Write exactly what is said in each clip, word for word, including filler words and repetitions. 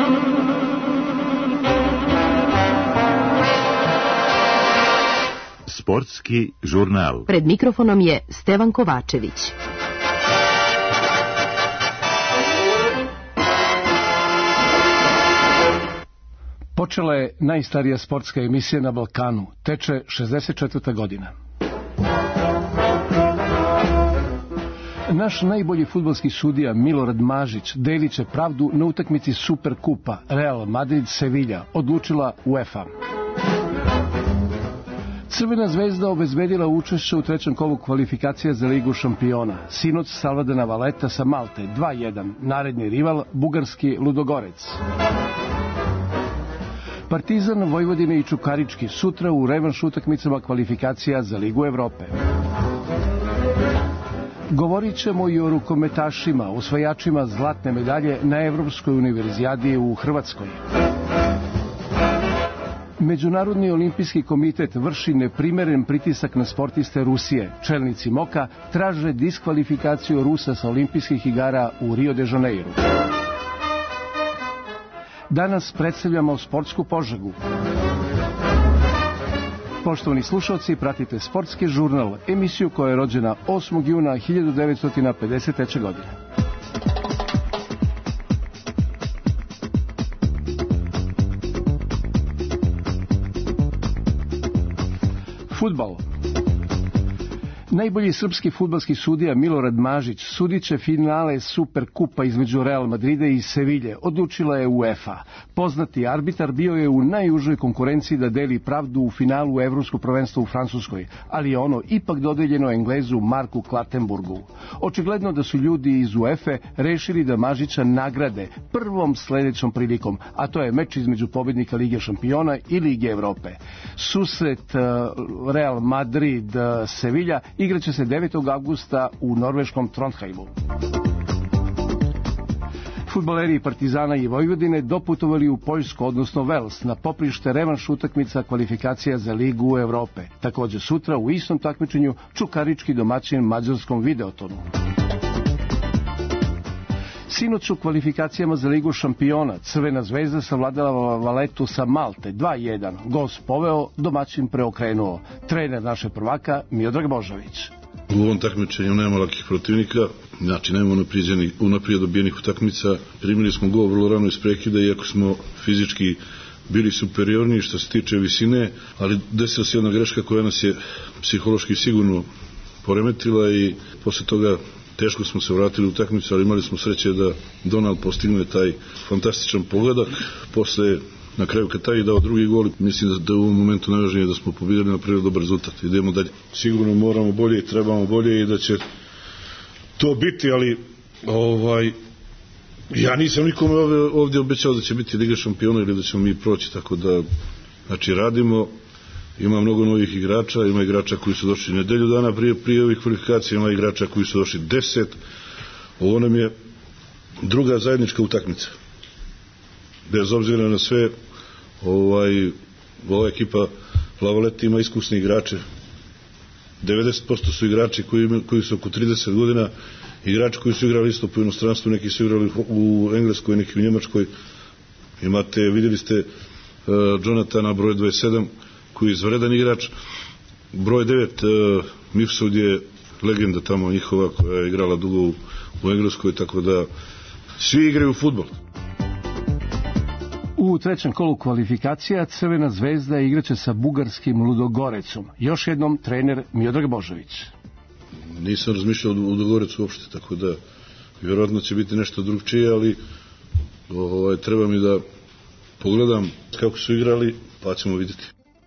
Sportski žurnal. Pred mikrofonom je Stevan Kovačević. Počela je najstarija sportska emisija na Balkanu. Teče šezdeset četvrta godina. Naš najbolji fudbalski sudija Milorad Mažić delit će pravdu na utakmici Superkupa Real Madrid-Sevilla, odlučila UEFA. Crvena zvezda obezbedila učešće u trećem kolu kvalifikacija za Ligu šampiona. Sinoć Salvadana Valeta sa Malte dva jedan, naredni rival bugarski Ludogorec. Partizan, Vojvodina i Čukarički sutra u revanš utakmicama kvalifikacija za Ligu Evrope. Govorit ćemo i o rukometašima, osvajačima zlatne medalje na Evropskoj univerzijadi u Hrvatskoj. Međunarodni olimpijski komitet vrši neprimeren pritisak na sportiste Rusije. Čelnici MOKA traže diskvalifikaciju Rusa sa olimpijskih igara u Rio de Janeiru. Danas predstavljamo sportsku Požegu. Poštovani slušalci, pratite Sportski žurnal, emisiju koja je rođena osmog juna hiljadu devetsto pedeset treće. godine. Fudbal. Najbolji srpski fudbalski sudija Milorad Mažić sudit će finale Superkupa između Real Madrida i Sevilje, odlučila je UEFA. Poznati arbitar bio je u najužoj konkurenciji da deli pravdu u finalu Evropskog prvenstva u Francuskoj, ali je ono ipak dodeljeno Englezu Marku Klatenburgu. Očigledno da su ljudi iz UEFA rešili da Mažića nagrade prvom sledećom prilikom, a to je meč između pobednika Lige šampiona i Lige Evrope. Susret Real Madrid-Sevilla igraće se devetog avgusta u norveškom Trondheimu. Fudbaleri Partizana i Vojvodine doputovali u Poljsku, odnosno Vels, na poprište revanš utakmica kvalifikacija za Ligu Evrope. Također sutra u istom takmičenju Čukarički domaćin mađarskom Videotonu. Sinoć u kvalifikacijama za Ligu šampiona Crvena zvezda savladala Valetu sa Malte dva jedan. Gost poveo, domaćin preokrenuo. Trener naše prvaka Miodrag Božović. U ovom takmičenju nema lakih protivnika, znači nema unaprijed dobijenih utakmica. Primili smo gol vrlo rano iz prekida, iako smo fizički bili superiorniji što se tiče visine, ali desila se jedna greška koja nas je psihološki sigurno poremetila i posle toga teško smo se vratili u utakmicu, ali imali smo sreće da Donald postigne taj fantastičan pogodak. Posle, na kraju kad taj je dao drugi gol, mislim da je u ovom momentu najvažnije da smo pobedili, napravili dobar rezultat. Idemo dalje. Sigurno moramo bolje i trebamo bolje i da će to biti, ali ovaj, ja nisam nikome ovdje obećao da će biti Liga šampiona ili da ćemo mi proći, tako da znači radimo. Ima mnogo novih igrača, ima igrača koji su došli nedelju dana prije, prije ovih kvalifikacija, ima igrača koji su došli deset. Ovo nam je druga zajednička utakmica. Bez obzira na sve, ovaj, ova ekipa Lavaleti ima iskusni igrače. devedeset posto su igrači koji, koji su oko trideset godina, igrači koji su igrali isto po inostranstvu, neki su igrali u Engleskoj, neki u Njemačkoj. Imate, vidjeli ste uh, Jonathana broj dvadeset sedam, koji je izvredan igrač. Broj devet, uh, Mifsud je legenda tamo njihova koja je igrala dugo u, u Engleskoj, tako da svi igraju u fudbal. U trećem kolu kvalifikacija Crvena zvezda igraće sa bugarskim Ludogorecom. Još jednom trener Miodrag Božović. Nisam razmišljao o Ludogorecu uopšte, tako da vjerojatno će biti nešto drugčije, ali ovaj, treba mi da pogledam kako su igrali, pa ćemo vidjeti.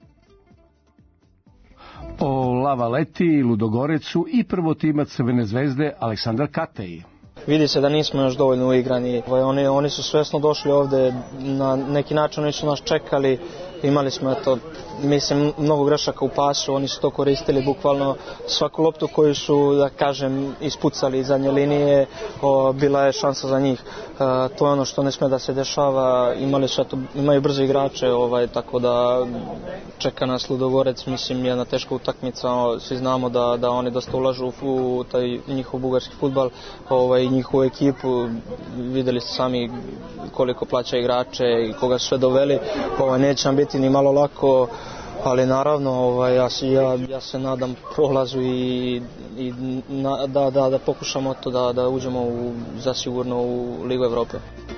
O Lavaleti, Ludogorecu i prvotimac Crvene zvezde Aleksandar Kateji. Vidi se da nismo još dovoljno uigrani. Oni, oni su svesno došli ovde, na neki način oni su nas čekali, imali smo eto, mislim, mnogo grešaka u pasu, oni su to koristili bukvalno svaku loptu koju su, da kažem, ispucali iz zadnje linije, o, bila je šansa za njih. E, to je ono što ne sme da se dešava, imali su, eto, imaju brze igrače, ovaj, tako da čeka nas Ludogorec, mislim, jedna teška utakmica, svi znamo da, da oni dosta ulažu u, u taj njihov bugarski fudbal, ovaj, njihovu ekipu, videli ste sami koliko plaća igrače i koga su sve doveli, ovaj, neće nam biti ni malo lako, ali naravno ovaj, ja, ja, ja se nadam prolazu i, i na, da, da, da pokušamo to da, da uđemo u, zasigurno u Ligu Evrope.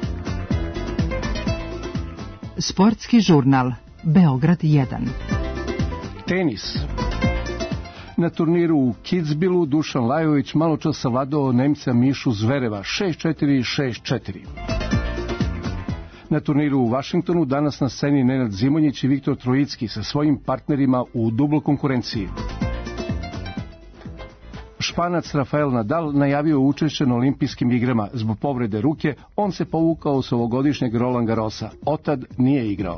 Sportski žurnal Beograd jedan. Tenis. Na turniru u Kitzbühelu Dušan Lajović malo čas savladao Nemca Mišu Zvereva šest četiri šest četiri. Na turniru u Vašingtonu danas na sceni Nenad Zimonjić i Viktor Trojicki sa svojim partnerima u dubloj konkurenciji. Španac Rafael Nadal najavio učešće na olimpijskim igrama. Zbog povrede ruke on se povukao s ovogodišnjeg Roland Garrosa. Otad nije igrao.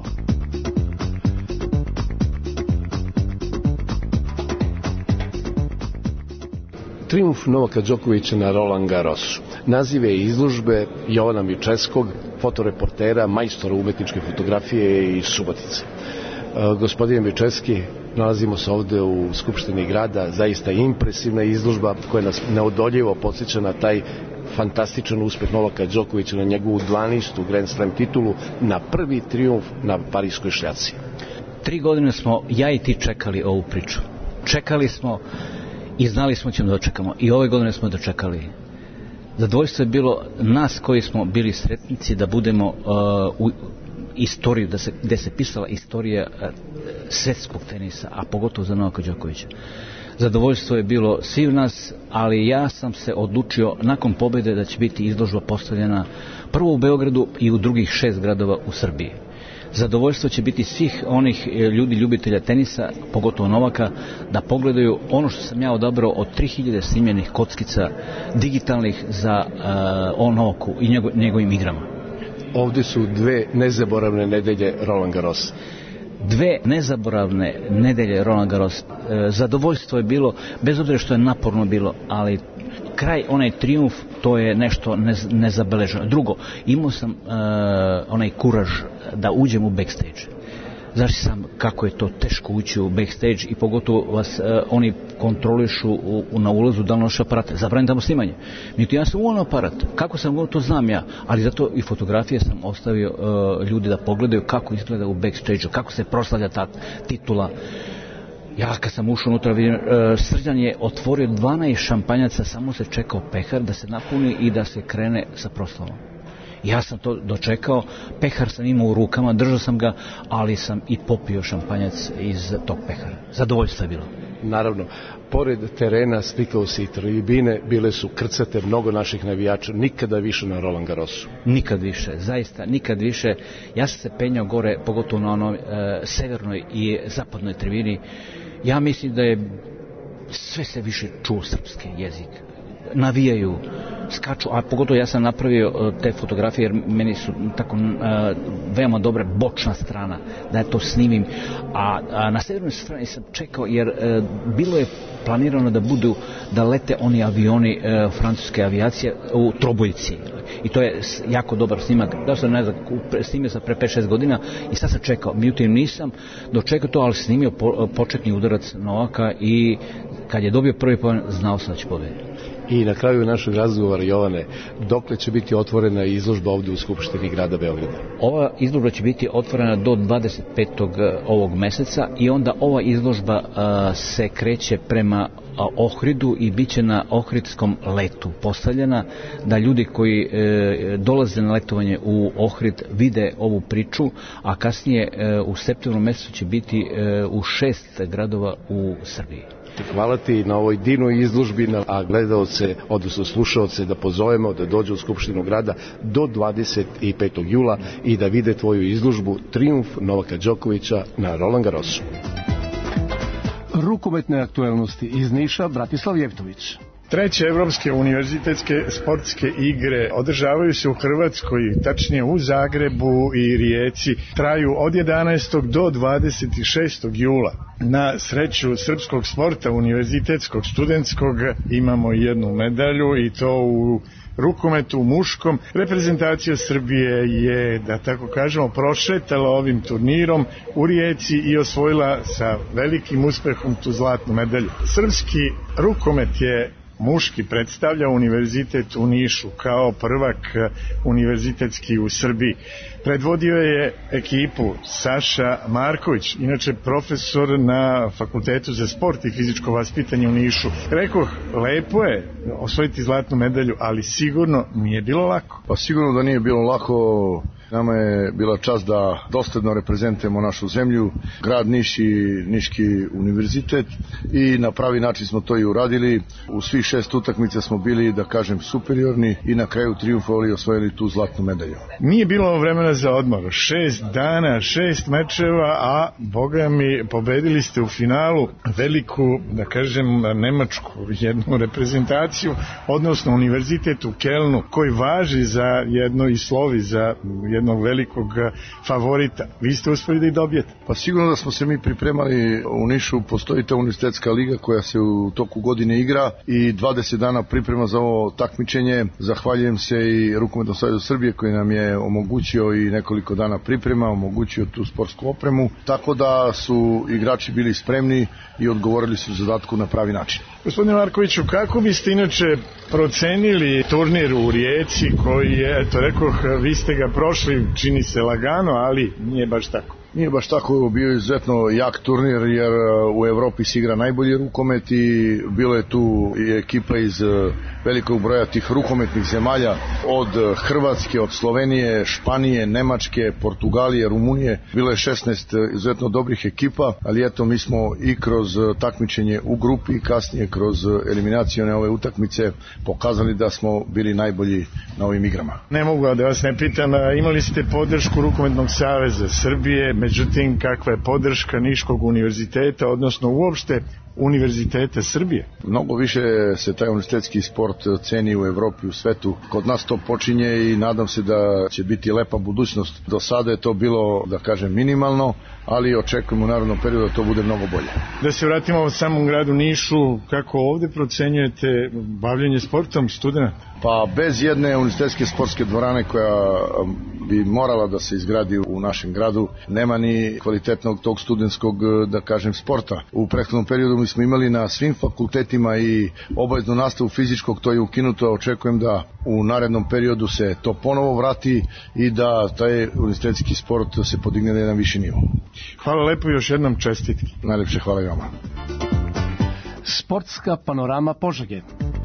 Trijumf Novaka Đokovića na Roland Garrosu. Nazive izložbe Jovana Mičeskog, fotoreportera, majstora umetničke fotografije iz Subotice. E, gospodine Mičeski, nalazimo se ovde u Skupštini grada, zaista impresivna izložba koja nas neodoljivo podsjeća na taj fantastičan uspeh Novaka Đokovića, na njegovu dvanaestu Grand Slam titulu, na prvi trijumf na Pariskoj šljaci. Tri godine smo, ja i ti, čekali ovu priču. Čekali smo i znali smo ćemo dočekamo. I ove godine smo dočekali. Zadovoljstvo je bilo nas koji smo bili sretnici da budemo uh, u istoriju, da se, gde se pisala istorija uh, svetskog tenisa, a pogotovo za Novaka Đokovića. Zadovoljstvo je bilo svi u nas, ali ja sam se odlučio nakon pobjede da će biti izložba postavljena prvo u Beogradu i u drugih šest gradova u Srbiji. Zadovoljstvo će biti svih onih ljudi, ljubitelja tenisa, pogotovo Novaka, da pogledaju ono što sam ja odabrao od tri hiljade snimljenih kockica digitalnih za uh, o Novaku i njego, njegovim igrama. Ovdje su dve nezaboravne nedelje Roland Garros. Dve nezaboravne nedelje Roland Garros. E, zadovoljstvo je bilo, bez obzira što je naporno bilo, ali kraj, onaj trijumf, to je nešto nez, nezabeleženo. Drugo, imao sam uh, onaj kuraž da uđem u backstage. Znaš sam kako je to teško ući u backstage i pogotovo vas uh, oni kontrolišu u, u, na ulazu da li noše aparate. Zabranite tamo snimanje. Međutim, ja sam u ono aparat. Kako sam to znam ja, ali zato i fotografije sam ostavio uh, ljudi da pogledaju kako izgleda u backstage-u, kako se proslavlja ta titula. Ja kad sam ušao unutra, vidim, uh, Srđan je otvorio dvanaest šampanjaca, samo se čekao pehar da se napuni i da se krene sa proslavom. Ja sam to dočekao, pehar sam imao u rukama, držao sam ga, ali sam i popio šampanjac iz tog pehara. Zadovoljstvo je bilo. Naravno, pored terena slikao se i tribine, bile su krcate mnogo naših navijača, nikada više na Roland Garrosu. Nikad više, zaista, nikad više. Ja sam se penjao gore, pogotovo na onoj e, severnoj i zapadnoj tribini. Ja mislim da je sve se više čuo srpski jezik. Navijaju, skaču, a pogotovo ja sam napravio te fotografije jer meni su tako uh, veoma dobra bočna strana da je to snimim, a, a na severnoj strani sam čekao jer uh, bilo je planirano da budu, da lete oni avioni uh, francuske avijacije u Trobojci i to je jako dobar snimak. Da sam ne znam, snimio sam pre pet šest godina i sad sam čekao, međutim nisam dočekao to, ali snimio po, početni udarac Novaka i kad je dobio prvi poen znao sam da će pobediti. I na kraju našeg razgovora, Jovane, dokle će biti otvorena izložba ovdje u Skupštini grada Beograda? Ova izložba će biti otvorena do dvadeset petog ovog meseca i onda ova izložba a, se kreće prema a, Ohridu i bit će na Ohridskom letu postavljena, da ljudi koji e, dolaze na letovanje u Ohrid vide ovu priču, a kasnije e, u septembru mesecu će biti e, u šest gradova u Srbiji. Hvala ti na ovoj divnoj izložbi, a gledaoce, odnosno slušaoce, da pozovemo da dođu u Skupštinu grada do dvadeset petog jula i da vide tvoju izložbu Trijumf Novaka Đokovića na Roland Garrosu. Rukometne aktuelnosti iz Niša, Bratislav Jevtović. Treće evropske univerzitetske sportske igre održavaju se u Hrvatskoj, tačnije u Zagrebu i Rijeci. Traju od jedanaestog do dvadeset šestog jula. Na sreću srpskog sporta, univerzitetskog, studentskog, imamo jednu medalju i to u rukometu muškom. Reprezentacija Srbije je, da tako kažemo, prošetala ovim turnirom u Rijeci i osvojila sa velikim uspehom tu zlatnu medalju. Srpski rukomet je muški predstavlja univerzitet u Nišu kao prvak univerzitetski u Srbiji. Predvodio je ekipu Saša Marković, inače profesor na Fakultetu za sport i fizičko vaspitanje u Nišu. Rekoh, lepo je osvojiti zlatnu medalju, ali sigurno nije bilo lako. Pa sigurno da nije bilo lako. Nama je bila čast da dosledno reprezentujemo našu zemlju, grad Niš i Niški univerzitet, i na pravi način smo to i uradili. U svih šest utakmica smo bili, da kažem, superiorni i na kraju trijumfovali i osvojili tu zlatnu medalju. Nije bilo vremena za odmor. Šest dana, šest mečeva, a boga mi, pobedili ste u finalu veliku, da kažem, nemačku jednu reprezentaciju, odnosno univerzitet u Kelnu, koji važi za jedno i slovi za jednog velikog favorita. Vi ste uspeli da ih dobijete? Pa sigurno da smo se mi pripremali. U Nišu postoji ta univerzitetska liga koja se u toku godine igra i dvadeset dana priprema za ovo takmičenje. Zahvaljujem se i Rukometnom savezu Srbije koji nam je omogućio i nekoliko dana priprema, omogućio tu sportsku opremu, tako da su igrači bili spremni i odgovorili su zadatku na pravi način. Gospodine Markoviću, kako biste inače procenili turnir u Rijeci koji je, eto rekoh, vi ste ga prošli, čini se lagano, ali nije baš tako. Nije baš tako, bio je izuzetno jak turnir jer u Evropi se igra najbolji rukomet i bilo je tu i ekipa iz velikog broja tih rukometnih zemalja, od Hrvatske, od Slovenije, Španije, Nemačke, Portugalije, Rumunije. Bilo je šesnaest izuzetno dobrih ekipa, ali eto mi smo i kroz takmičenje u grupi i kasnije kroz eliminacione ove utakmice pokazali da smo bili najbolji na ovim igrama. Ne mogu da vas ne pitam, imali ste podršku Rukometnog saveza Srbije, međutim kakva je podrška Niškog univerziteta, odnosno uopšte univerziteta Srbije? Mnogo više se taj univerzitetski sport ceni u Evropi, u svetu. Kod nas to počinje i nadam se da će biti lepa budućnost. Do sada je to bilo, da kažem, minimalno, ali očekujemo u narednom periodu da to bude mnogo bolje. Da se vratimo u samom gradu Nišu, kako ovde procenjujete bavljenje sportom studenta? Pa bez jedne univerzitetske sportske dvorane koja bi morala da se izgradi u našem gradu, nema ni kvalitetnog tog studentskog, da kažem, sporta. U prethodnom periodu mi smo imali na svim fakultetima i obaveznu nastavu fizičkog, to je ukinuto. Očekujem da u narednom periodu se to ponovo vrati i da taj univerzitetski sport se podigne na jedan viši nivo. Hvala lepo, još jednom čestitki. Najlepše hvala i vama. Sportska panorama Požege.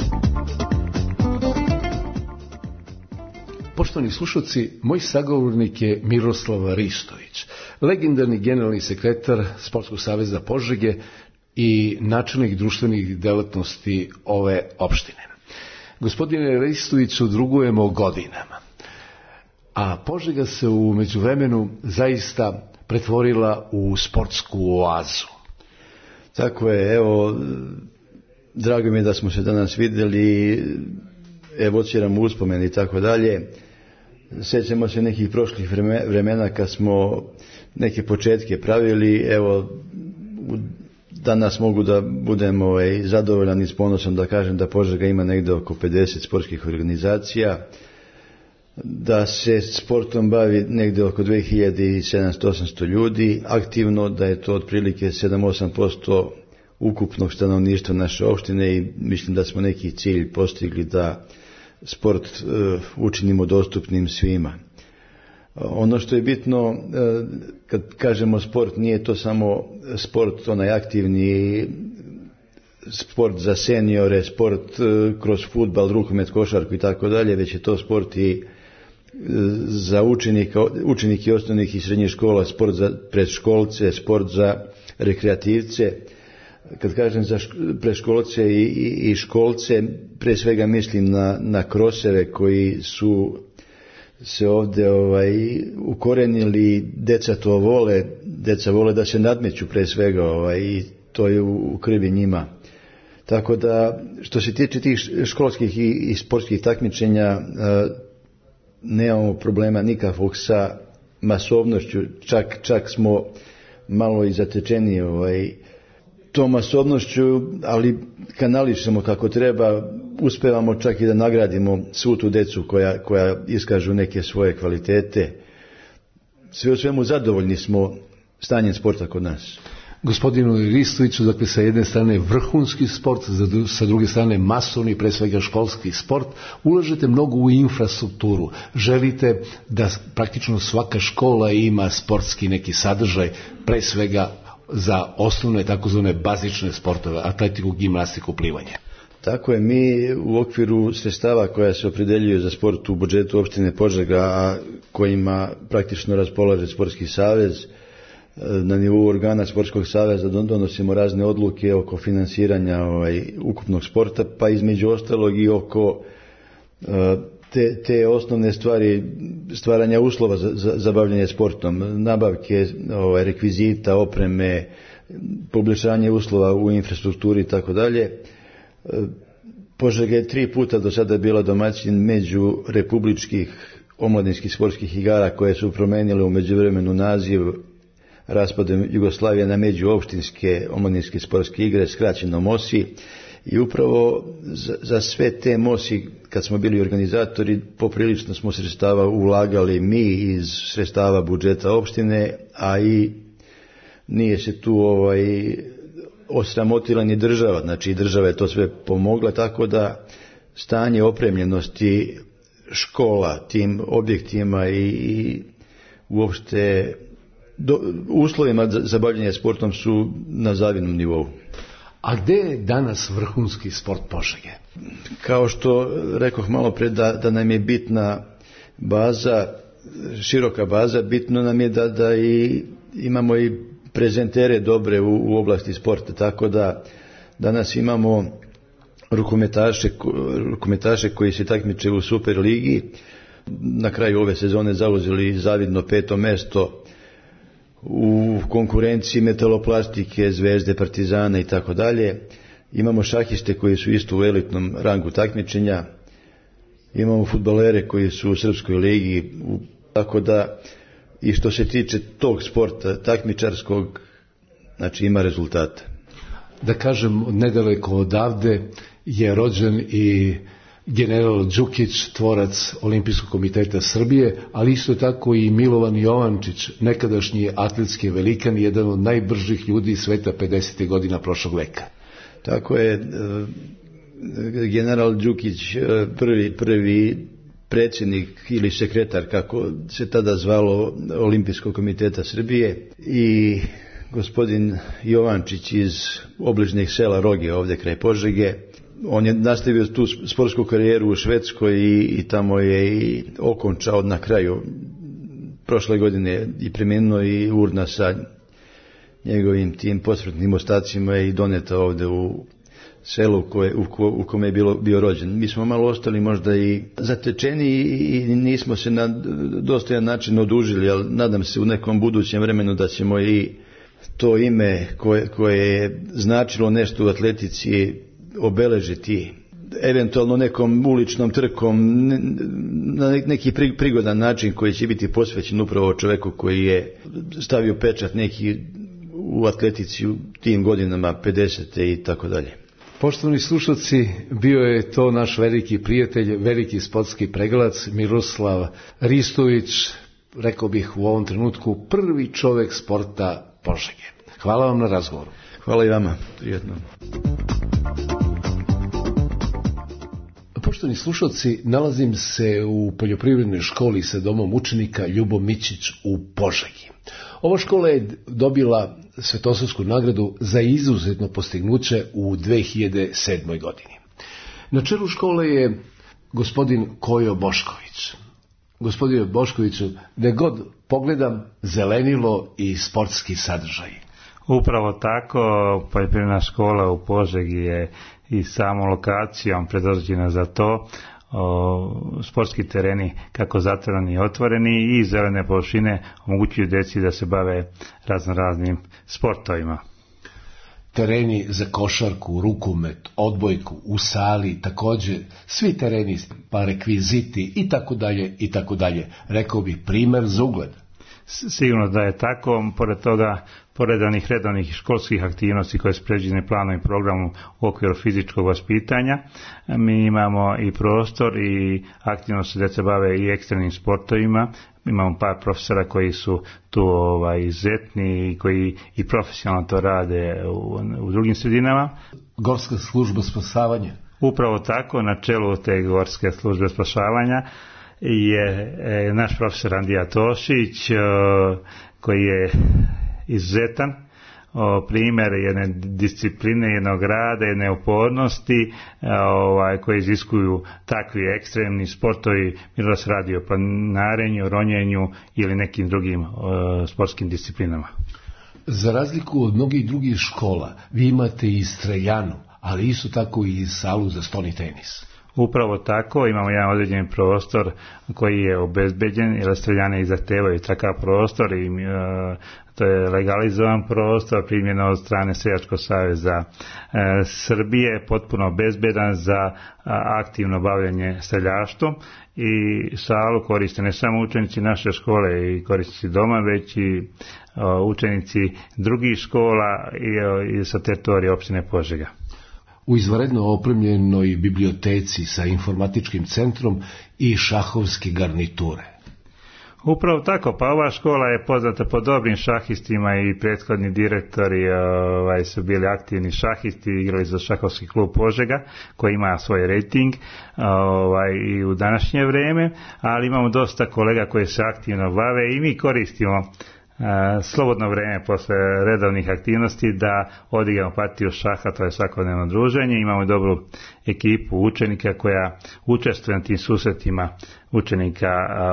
Poštovani slušalci, moj sagovornik je Miroslav Ristović, legendarni generalni sekretar Sportskog saveza Požege i načelnik društvenih delatnosti ove opštine. Gospodine Ristoviću, drugujemo godinama, a Požega se u međuvremenu zaista pretvorila u sportsku oazu. Tako je, evo, drago mi je da smo se danas vidjeli, evociramo uspomeni i tako dalje. Sjećamo se nekih prošlih vremena kad smo neke početke pravili, evo, danas mogu da budem ovaj, zadovoljan i s ponosom da kažem da Požega ima negdje oko pedeset sportskih organizacija, da se sportom bavi negdje oko dve hiljade sedamsto do osamsto ljudi aktivno, da je to otprilike sedam do osam posto ukupnog stanovništva naše opštine i mislim da smo neki cilj postigli da sport uh, učinimo dostupnim svima. Ono što je bitno, uh, kad kažemo sport, nije to samo sport onaj aktivni, sport za seniore, sport uh, kroz fudbal, rukomet, košarku i tako dalje, već je to sport i uh, za učenika, učenike osnovnih i srednjih škola, sport za predškolce, sport za rekreativce. Kad kažem za predškolce i, i, i školce, pre svega mislim na, na kroseve koji su se ovdje ovaj, ukorenili, deca to vole, deca vole da se nadmeću pre svega ovaj, i to je u, u krvi njima. Tako da, što se tiče tih školskih i, i sportskih takmičenja, nemamo problema nikakvog sa masovnošću, čak, čak smo malo i zatečeni ovaj, tom masovnošću, ali kanališemo kako treba, uspevamo čak i da nagradimo svu tu decu koja, koja iskažu neke svoje kvalitete. Sve u svemu zadovoljni smo stanjem sporta kod nas. Gospodinu Ristoviću, dakle sa jedne strane vrhunski sport, sa druge strane masovni, pre svega školski sport, ulažete mnogo u infrastrukturu, želite da praktično svaka škola ima sportski neki sadržaj, pre svega za osnovne takozvane bazične sportove, atletiku, gimnastiku, plivanje. Tako je, mi u okviru sredstava koja se opredeljuju za sport u budžetu opštine Požega, a kojima praktično raspolaže Sportski savez, na nivou organa Sportskog saveza donosimo razne odluke oko finansiranja ovaj, ukupnog sporta, pa između ostalog i oko te, te osnovne stvari, stvaranja uslova za, za, za bavljanje sportom, nabavke ovaj, rekvizita, opreme, poboljšanje uslova u infrastrukturi i tako dalje. Požega je tri puta do sada bila domaćin među republičkih omladinskih sportskih igara koje su promenile u međuvremenu naziv raspadom Jugoslavije na međuopštinske omladinske sportske igre, skraćeno MOSI, i upravo za, za sve te MOSI, kad smo bili organizatori, poprilično smo sredstava ulagali mi iz sredstava budžeta opštine, a i nije se tu ovaj, osramotila ni država, znači država je to sve pomogla, tako da stanje opremljenosti škola tim objektima i, i uopšte do, uslovima za, za bavljanje sportom su na zavidnom nivou. A gde je danas vrhunski sport Požege? Kao što rekoh malo pre, da, da nam je bitna baza, široka baza, bitno nam je da, da i imamo i prezentere dobre u, u oblasti sporta, tako da danas imamo rukometaše, rukometaše koji se takmiče u Super ligi, na kraju ove sezone zauzeli zavidno peto mesto u konkurenciji metaloplastike, Zvezde, Partizana i tako dalje. Imamo šahiste koji su isto u elitnom rangu takmičenja, imamo fudbalere koji su u Srpskoj ligi, u, tako da i što se tiče tog sporta takmičarskog, znači ima rezultata. Da kažem, nedaleko odavde je rođen i general Đukić, tvorac Olimpijskog komiteta Srbije, ali isto tako i Milovan Jovančić, nekadašnji atletski velikan, jedan od najbržih ljudi sveta pedesetih godina prošlog veka. Tako je, general Đukić, prvi, prvi predsjednik ili sekretar, kako se tada zvalo, Olimpijskog komiteta Srbije, i gospodin Jovančić iz obližnjeg sela Roge, ovdje kraj Požege. On je nastavio tu sportsku karijeru u Švedskoj i, i tamo je i okončao na kraju prošle godine i preminuo, i urna sa njegovim tim posmrtnim ostacima i doneta ovdje u selu koje, u, ko, u kome je bilo, bio rođen. Mi smo malo ostali možda i zatečeni i nismo se na dostojan način odužili, ali nadam se u nekom budućem vremenu da ćemo i to ime koje, koje je značilo nešto u atletici obeležiti eventualno nekom uličnom trkom na neki prigodan način koji će biti posvećen upravo čoveku koji je stavio pečat neki u atletici u tim godinama pedesete i tako dalje. Poštovani slušalci, bio je to naš veliki prijatelj, veliki sportski pregalac Miroslav Ristović, rekao bih u ovom trenutku prvi čovek sporta Požege. Hvala vam na razgovoru. Hvala i vama, prijetno. Poštovani slušalci, nalazim se u poljoprivrednoj školi sa domom učenika Ljubo Mićić u Požegi. Ova škola je dobila Svetosavsku nagradu za izuzetno postignuće u dve hiljade sedmoj. godini. Na čelu škole je gospodin Kojo Bošković. Gospodine Boškoviću, gde god pogledam, zelenilo i sportski sadržaj. Upravo tako, poljoprivredna škola u Požegi je i samom lokacijom predodređena za to, o, sportski tereni kako zatvoreni i otvoreni i zelene površine omogućuju deci da se bave razno raznim sportovima. tereni za košarku, rukomet, odbojku, u sali, takođe svi tereni, pa rekviziti i tako dalje i tako dalje. Rekao bih primer za ugled. Sigurno da je tako, pored toga, pored onih redovnih školskih aktivnosti koje su predviđene planom i programom u okviru fizičkog vaspitanja, mi imamo i prostor i aktivno se djeca bave i ekstremnim sportovima. Imamo par profesora koji su tu ovaj, izuzetni i koji i profesionalno to rade u, u drugim sredinama. Gorska služba spašavanja. Upravo tako, na čelu te Gorske službe spašavanja je e, naš profesor Andija Tošić, e, koji je izuzetan o, primjer jedne discipline, jednog rada, jedne upornosti ovaj, koje iziskuju takvi ekstremni sportovi, bilo da se radi o planinarenju, ronjenju ili nekim drugim o, sportskim disciplinama. Za razliku od mnogih drugih škola, vi imate i streljanu, ali isto tako i salu za stoni tenis. Upravo tako, imamo jedan određen prostor koji je obezbeđen, jer streljane i zahtevaju takav prostor i e, to je legalizovan prostor, primjen od strane Streljačkog saveza e, Srbije, potpuno bezbedan za a, aktivno bavljenje streljaštvom i salu koriste ne samo učenici naše škole i korisnici doma, već i a, učenici drugih škola i, i sa teritorije opštine Požega. U izvanredno opremljenoj biblioteci sa informatičkim centrom i šahovske garniture. Upravo tako, pa ova škola je poznata po dobrim šahistima i prethodni direktori ovaj, su bili aktivni šahisti, igrali za šahovski klub Požega koji ima svoj rating ovaj, i u današnje vrijeme, ali imamo dosta kolega koji se aktivno bave i mi koristimo slobodno vrijeme posle redovnih aktivnosti da odigramo partiju šaha, to je svakodnevno druženje. Imamo dobru ekipu učenika koja učestvuje na tim susretima učenika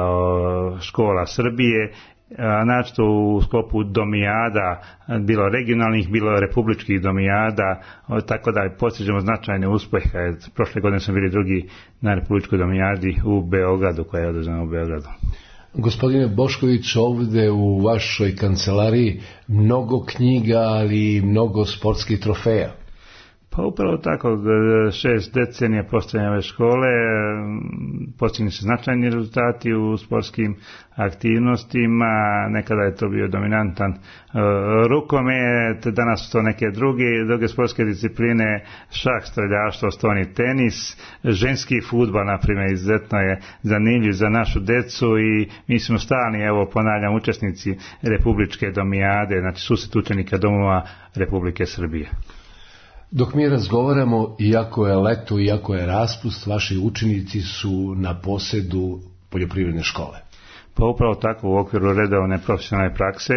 škola Srbije, znači u sklopu domijada, bilo regionalnih, bilo republičkih domijada, tako da postižemo značajne uspjehe. Prošle godine smo bili drugi na republičkoj domijadi u Beogradu, koja je održana u Beogradu. Gospodine Bošković, ovdje u vašoj kancelariji mnogo knjiga, ali i mnogo sportskih trofeja. Pa upravo tako, šest decenija postojanja ove škole, postigli se značajni rezultati u sportskim aktivnostima, nekada je to bio dominantan uh, rukomet, danas su to neke druge, druge sportske discipline, šah, streljaštvo, stoni tenis, ženski fudbal, na primjer, izuzetno je zanimljiv za našu decu i mi smo stalni, evo ponavljam, učesnici republičke domijade, znači susret učenika domova Republike Srbije. Dok mi razgovaramo, iako je leto, iako je raspust, vaši učenici su na posedu poljoprivredne škole. Pa upravo tako, u okviru redovne profesionalne prakse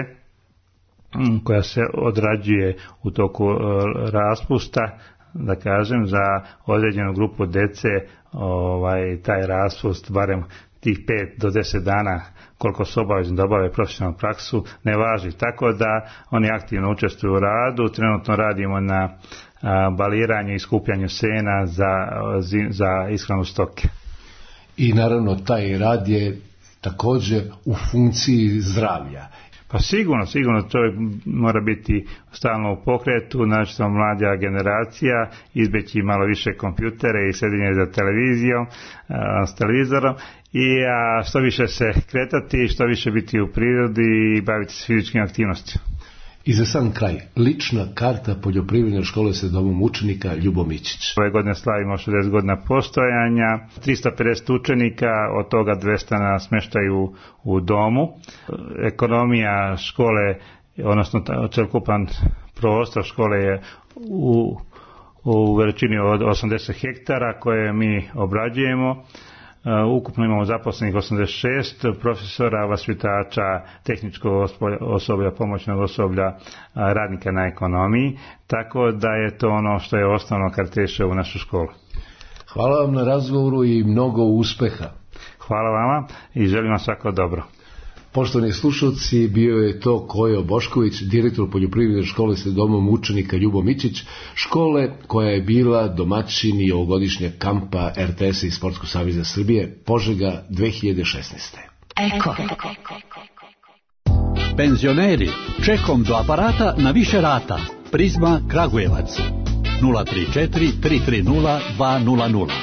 koja se odrađuje u toku raspusta, da kažem, za određenu grupu dece, ovaj, taj raspust, barem tih pet do deset dana koliko su obavezni da obave profesionalnu praksu, ne važi. Tako da oni aktivno učestvuju u radu. Trenutno radimo na a, baliranju i skupljanju sena za, za ishranu stoke. I naravno taj rad je također u funkciji zdravlja. Pa sigurno, sigurno čovjek mora biti stalno u pokretu, znači to mlađa generacija, izbjeći malo više kompjutere i sjedinje za televizijom, a, s televizorom i a, što više se kretati, što više biti u prirodi i baviti se fizičkim aktivnostima. I za sam kraj, lična karta poljoprivredne škole sa domom učenika Ljubo Mićić. Ove godine slavimo šezdeset godina postojanja, tristo pedeset učenika, od toga dvesta na smještaju u domu. Ekonomija škole, odnosno cjelokupan prostor škole je u, u veličini od osamdeset hektara koje mi obrađujemo. Uh, ukupno imamo zaposlenih osamdeset šest profesora, vaspitača, tehničkog osoblja, pomoćnog osoblja, uh, radnika na ekonomiji, tako da je to ono što je osnovno karakteriše u našu školu. Hvala vam na razgovoru i mnogo uspeha. Hvala vama i želim vam svako dobro. Poštovani slušalci, bio je to Kojo Bošković, direktor poljoprivredne škole sa domom učenika Ljubo Mićić, škole koja je bila domaćin i ovogodišnjeg kampa er te es i Sportskog saveza Srbije Požega dve hiljade šesnaeste. Eko. Penzioneri, čekom do aparata na više rata. Prizma Kragujevac nula tri četiri tri tri nula dva nula nula.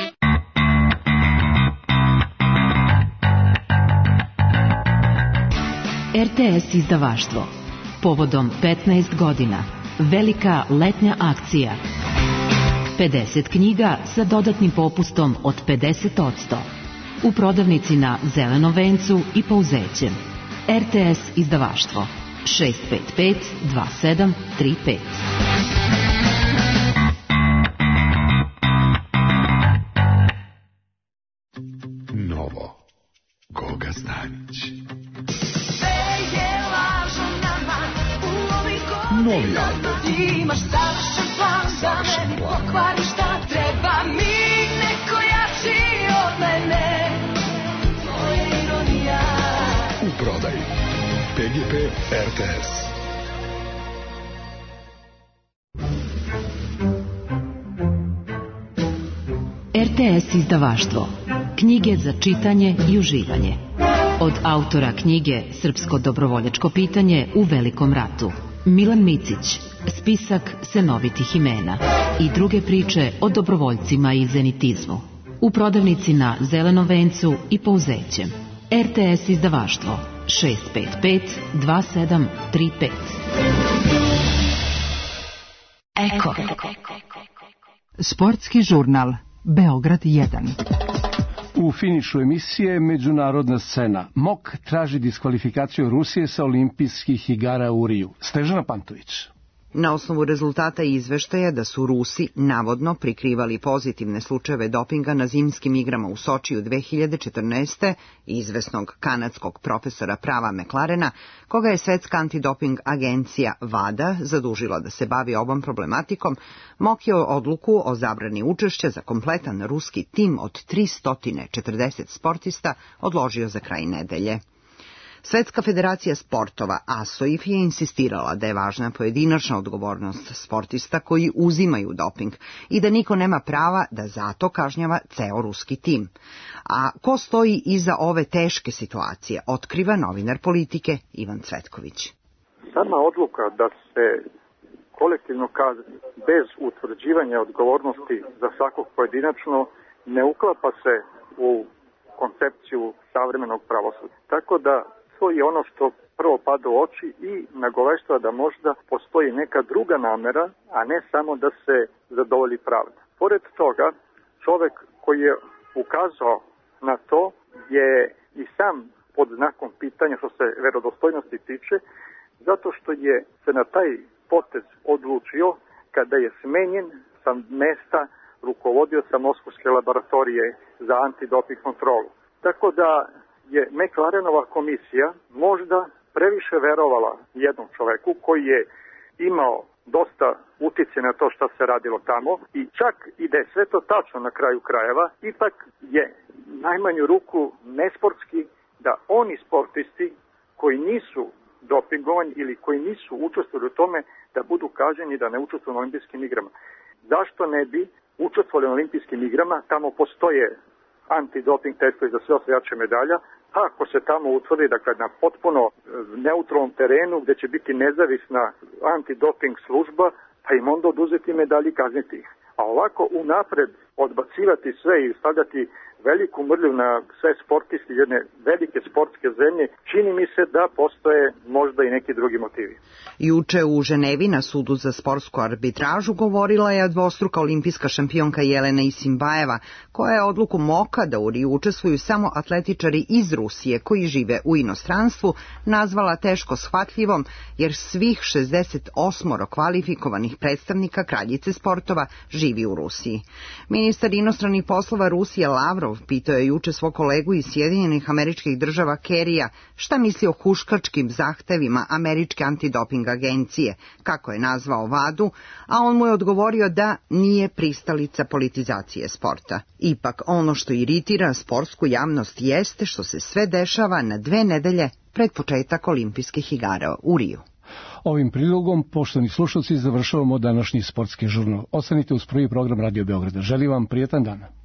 R T S izdavaštvo. Povodom petnaest godina. Velika letnja akcija. pedeset knjiga sa dodatnim popustom od pedeset posto. U prodavnici na Zelenom vencu i Pouzećem. R T S izdavaštvo. šest pet pet dva sedam tri pet. Novo. Goga Stanić. Novi album. Imaš savršen plan da meni pokvari šta treba mi, neko jači od mene. To je ironija. U prodaju P G P R T S. R T S izdavaštvo. Knjige za čitanje i uživanje. Od autora knjige Srpsko dobrovoljačko pitanje u Velikom ratu. Milan Micić, spisak senovitih imena i druge priče o dobrovoljcima i zenitizmu. U prodavnici na Zelenom vencu i Pouzećem. R T S izdavaštvo šest pet pet dva sedam tri pet. Eko. Sportski žurnal Beograd jedan. U finišu emisije međunarodna scena. M O K traži diskvalifikaciju Rusije sa olimpijskih igara u Riju. Snežana Pantović. Na osnovu rezultata izveštaja da su Rusi navodno prikrivali pozitivne slučajeve dopinga na zimskim igrama u Sočiju dve hiljade četrnaeste. izvesnog kanadskog profesora prava McLarena, koga je Svetska antidoping agencija VADA zadužila da se bavi ovom problematikom, M O K je odluku o zabrani učešća za kompletan ruski tim od tristo četrdeset sportista odložio za kraj nedelje. Svetska federacija sportova A S O I F je insistirala da je važna pojedinačna odgovornost sportista koji uzimaju doping i da niko nema prava da zato kažnjava ceo ruski tim. A ko stoji iza ove teške situacije, otkriva novinar Politike Ivan Cvetković. Sama odluka da se kolektivno kazni bez utvrđivanja odgovornosti za svakog pojedinačno ne uklapa se u koncepciju savremenog pravosuđa. Tako da to je ono što prvo pada u oči i nagoveštava da možda postoji neka druga namera, a ne samo da se zadovolji pravda. Pored toga, čovek koji je ukazao na to je i sam pod znakom pitanja što se verodostojnosti tiče, zato što je se na taj potez odlučio kada je smenjen sa mesta rukovodioca Moskovske laboratorije za antidoping kontrolu. Tako da je McLarenova komisija možda previše verovala jednom čoveku koji je imao dosta utice na to šta se radilo tamo i čak i da je sve to tačno na kraju krajeva, ipak je najmanju ruku nesportski da oni sportisti koji nisu dopingovani ili koji nisu učestvovali u tome da budu kažnjeni da ne učestvuju na olimpijskim igrama. Zašto ne bi učestvovali na olimpijskim igrama? Tamo postoje antidoping testovi za sve osvajače medalja, a ako se tamo utvrdi, dakle, na potpuno neutralnom terenu gde će biti nezavisna antidoping služba, pa im onda oduzeti medalji i kazniti ih. A ovako unapred odbacivati sve i stavljati veliku mrlju na sve sportisti jedne velike sportske zemlje, čini mi se da postoje možda i neki drugi motivi. Juče u Ženevi na sudu za sportsku arbitražu govorila je dvostruka olimpijska šampionka Jelena Isimbajeva, koja je odluku M O K-a da u Riju učestvuju samo atletičari iz Rusije koji žive u inostranstvu nazvala teško shvatljivom, jer svih šezdeset osam kvalifikovanih predstavnika kraljice sportova živi u Rusiji. Ministar inostranih poslova Rusije Lavrov pitao je juče svog kolegu iz Sjedinjenih Američkih Država Kerrya šta misli o huškačkim zahtevima Američke antidoping agencije, kako je nazvao vadu, a on mu je odgovorio da nije pristalica politizacije sporta. Ipak ono što iritira sportsku javnost jeste što se sve dešava na dve nedelje pred početak olimpijskih igara u Riju. Ovim prilogom, poštovani slušalci, završavamo današnji sportski žurnal. Ostanite uz prvi program Radio Beograda. Želim vam prijetan dan.